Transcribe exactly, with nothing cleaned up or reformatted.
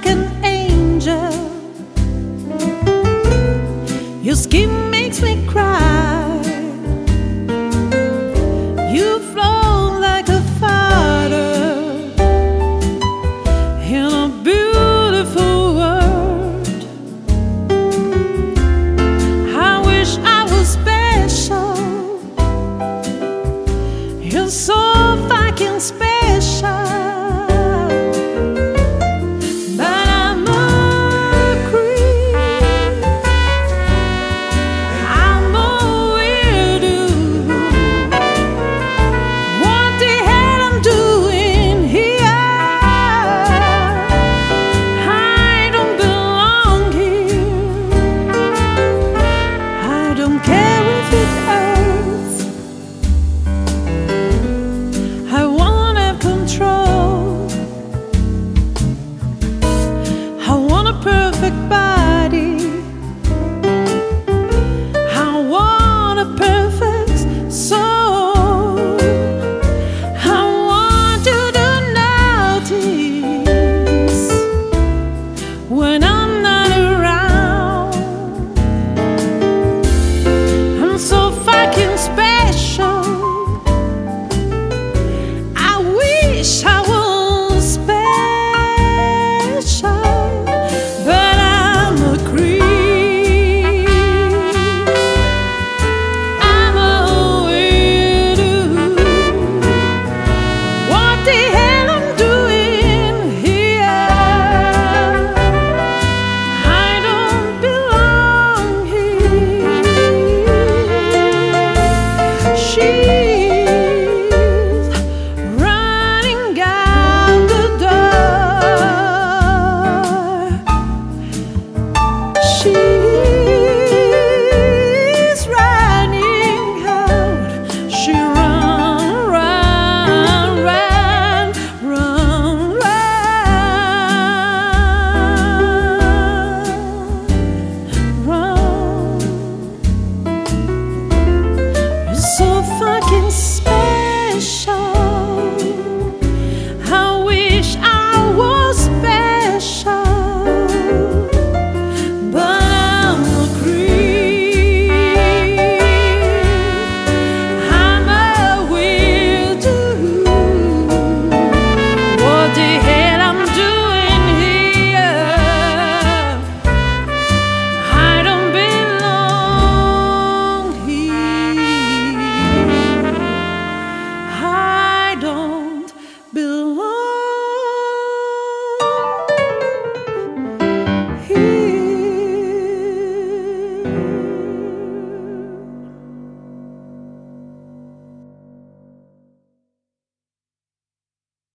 like an angel. Your skin makes me cry. You flow like a fighter in a beautiful world. I wish I was special. You're so fucking special. When I'm not around, I'm so fucking special. I wish I was special, but I'm a creep. I'm a weirdo. What the hell I'm doing here? So fucking